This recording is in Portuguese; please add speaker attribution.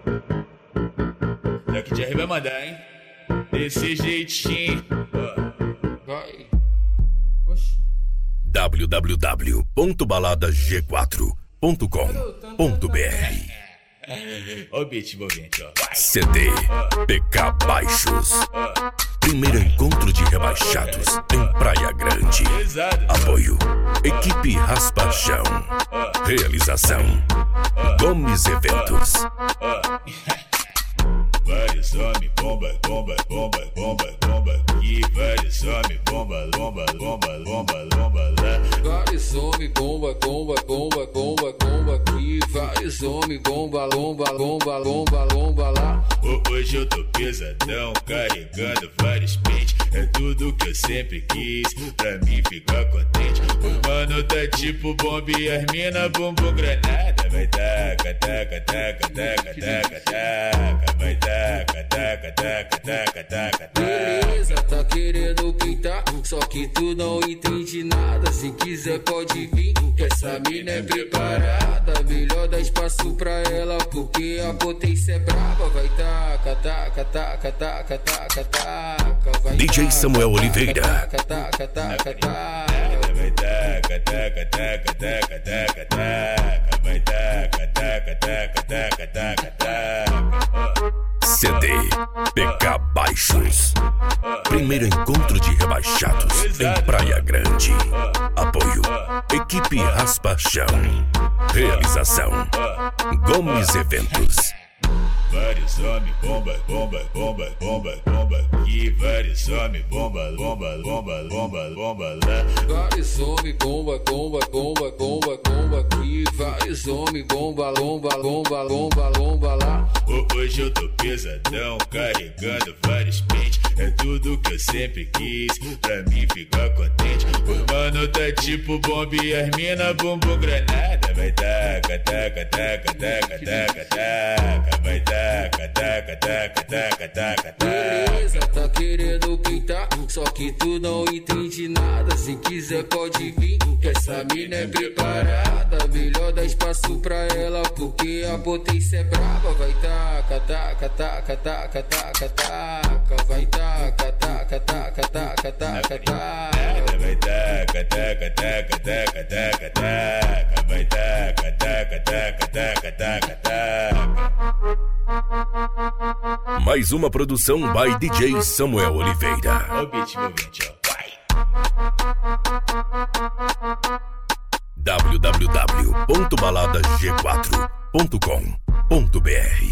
Speaker 1: Daqui de vai mandar, hein? Desse jeitinho. Vai.
Speaker 2: www.baladag4.com.br
Speaker 1: Ó o beat envolvente, ó.
Speaker 2: CD PK Baixos. Primeiro encontro de rebaixados em Praia Grande. Apoio Equipe Raspachão. Realização Gomes Eventos.
Speaker 1: Vários homens, bomba, bomba, bomba, bomba, bomba aqui. Vários homens, bomba, bomba, bomba, bomba, bomba lá.
Speaker 3: Vários homens, bomba, bomba, bomba, bomba, bomba aqui. Vários homens, bomba, lomba, lomba, lomba, lomba lá.
Speaker 1: Hoje eu tô pesadão, carregando vários pentes. É tudo que eu sempre quis, pra mim ficar contente. O mano tá tipo bomba e as mina bumbum granada. Vai taca, taca, taca, taca, taca, taca. Vai taca, taca, taca, taca, taca, taca.
Speaker 3: Beleza, tá querendo pintar, só que tu não entende nada. Se quiser pode vir, que essa mina é preparada. Melhor dar espaço pra ela, porque a potência é brava. Vai taca, taca, taca, taca, taca, taca. Vai
Speaker 2: DJ Samuel Oliveira.
Speaker 3: Taca, taca, taca, taca.
Speaker 1: Vai taca, taca, taca, taca, taca, taca. Vai taca, taca, taca, taca, taca, taca.
Speaker 2: CD PK Baixos. Primeiro encontro de rebaixados em Praia Grande. Apoio Equipe Raspachão. Realização Gomes Eventos.
Speaker 1: Vários homens, bomba, bomba, bomba, bomba, bomba aqui. Vários homens, bomba, bomba, bomba, bomba, bomba lá.
Speaker 3: Vários homens, bomba, bomba, bomba, bomba, bomba aqui. Vários homens, bomba, lomba, lomba, lomba, lomba lá.
Speaker 1: Hoje eu tô pesadão, carregando vários pentes. É tudo que eu sempre quis, pra mim ficar contente. O mano tá tipo bomba e as mina bumbum granada. Vai taca, taca, taca, taca, taca, taca. Vai taca, taca, taca, taca, taca, taca.
Speaker 3: Beleza, tá querendo pintar, só que tu não entende nada. Se quiser pode vir, que essa mina é preparada. Melhor dar espaço pra ela, porque a potência é brava. Vai taca, taca, taca, taca, taca, taca. Vai taca, taca, taca, taca, taca, taca.
Speaker 1: Vai taca, taca, taca, taca, taca, taca. Vai taca, taca, taca, taca, taca, taca.
Speaker 2: Mais uma produção by DJ Samuel Oliveira.
Speaker 1: Ó o beat envolvente, ó. Vai.
Speaker 2: www.baladag4.com.br